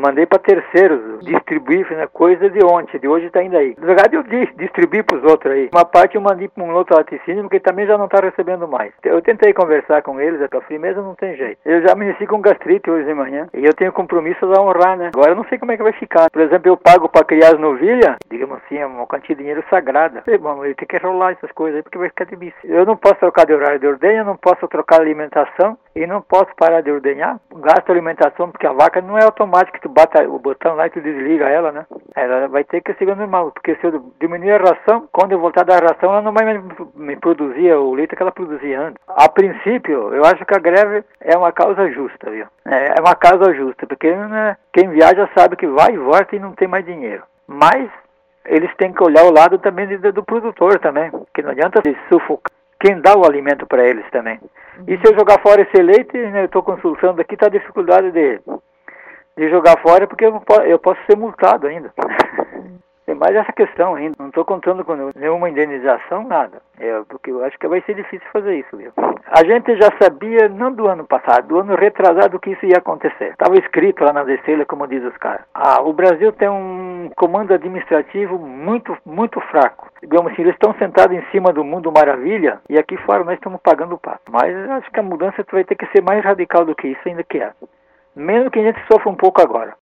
mandei para terceiros distribuir, né, coisa de ontem, de hoje está indo aí. Na verdade eu distribuí para os outros aí. Uma parte eu mandei para um outro laticínio, porque também já não está recebendo mais. Eu tentei conversar com eles, a firmeza não tem jeito. Eu já amanheci com gastrite hoje de manhã, e eu tenho compromisso a honrar, né? Agora eu não sei como é que vai ficar. Por exemplo, eu pago para criar as novilhas, digamos assim, é uma quantia de dinheiro sagrada. Bom, eu tenho que rolar essas coisas aí, porque vai ficar difícil. Eu não posso trocar de horário de ordenha, não posso trocar alimentação, e não posso parar de ordenhar. Gasto alimentação, porque a vaca não é automático que tu bata o botão lá e tu desliga ela, né? Ela vai ter que seguir normal, porque se eu diminuir a ração, quando eu voltar da ração, ela não vai me produzir o leite que ela produzia antes. A princípio, eu acho que a greve é uma causa justa, viu? É uma causa justa, porque né, quem viaja sabe que vai e volta e não tem mais dinheiro. Mas eles têm que olhar o lado também do produtor também, que não adianta se sufocar quem dá o alimento para eles também. E se eu jogar fora esse leite, né, eu estou consultando aqui, está a dificuldade de jogar fora, porque eu posso ser multado ainda. Tem mais essa questão ainda. Não estou contando com nenhuma indenização, nada. Porque eu acho que vai ser difícil fazer isso, viu? A gente já sabia, não do ano passado, do ano retrasado, que isso ia acontecer. Estava escrito lá na Decela, como diz os caras. O Brasil tem um comando administrativo muito, muito fraco. Digamos assim, eles estão sentados em cima do mundo maravilha, e aqui fora nós estamos pagando o pato. Mas acho que a mudança vai ter que ser mais radical do que isso ainda que é. Mesmo que a gente sofra um pouco agora.